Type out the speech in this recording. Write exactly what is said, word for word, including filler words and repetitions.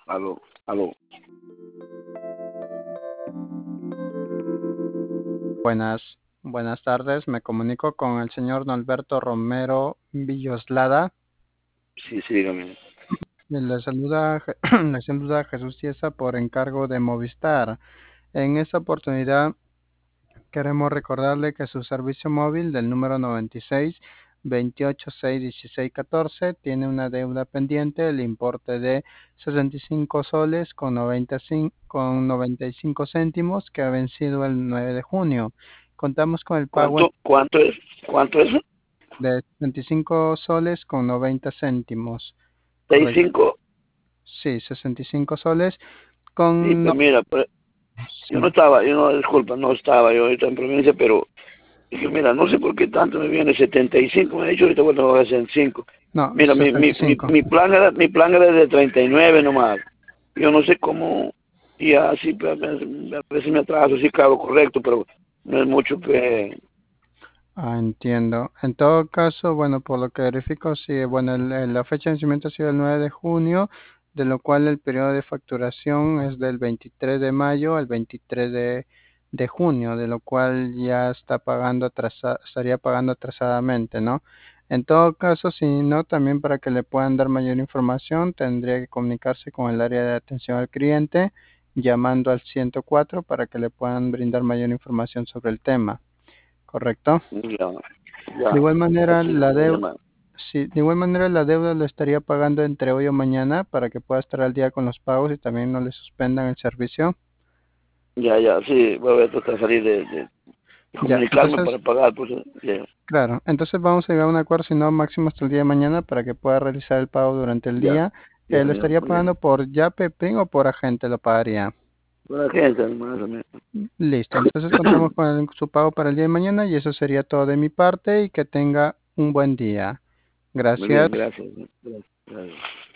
Aló, aló. Buenas, buenas tardes. Me comunico con el señor Norberto Romero Villoslada. Sí, sí, dígame. Le saluda, le saluda Jesús Ciesa por encargo de Movistar. En esta oportunidad queremos recordarle que su servicio móvil del número noventa y seis, veintiocho, seis, dieciséis, catorce tiene una deuda pendiente del importe de sesenta y cinco soles con noventa y cinco, con noventa y cinco céntimos que ha vencido el nueve de junio. Contamos con el pago ¿Cuánto, cuánto es? ¿Cuánto es? de sesenta y cinco soles con noventa céntimos. ¿Seis, Correcto. cinco? Sí, sesenta y cinco soles Sí, con... pues no- mira, pues, yo no sí. estaba, yo no, disculpa, no estaba yo ahorita en provincia, pero dije, mira, no sé por qué tanto me viene setenta y cinco, me ha dicho, ahorita bueno, voy a hacer cinco. No, Mira, mi, mi, mi, sesenta y cinco. mi plan era, mi plan era de treinta y nueve nomás. Yo no sé cómo, y así, pues, me- a veces me atraso, sí, claro, correcto, pero no es mucho que, Ah, entiendo. En todo caso, bueno, por lo que verifico, sí, bueno, el- el- la fecha de vencimiento ha sido el nueve de junio, de lo cual el periodo de facturación es del veintitrés de mayo al veintitrés de, de junio, de lo cual ya está pagando atrasa- estaría pagando atrasadamente, ¿no? En todo caso, si no, también para que le puedan dar mayor información, tendría que comunicarse con el área de atención al cliente, llamando al ciento cuatro para que le puedan brindar mayor información sobre el tema, ¿correcto? ya, De ya, igual manera, así la voy a deuda, llamar. sí, de igual manera la deuda la estaría pagando entre hoy o mañana para que pueda estar al día con los pagos y también no le suspendan el servicio. Ya, ya, sí, voy a tratar de salir de, de, de Ya, comunicarme entonces, para pagar, pues, ya, claro, entonces vamos a llegar a un acuerdo, si no, máximo hasta el día de mañana para que pueda realizar el pago durante el ya, día. ya, Eh, ¿lo ya, estaría muy bien. pagando por Yape, Pin o por agente lo pagaría? Buena gente, más o menos. Listo, entonces contamos con el- su pago para el día de mañana y eso sería todo de mi parte y que tenga un buen día. Muy Gracias. bien, gracias. Gracias. Gracias.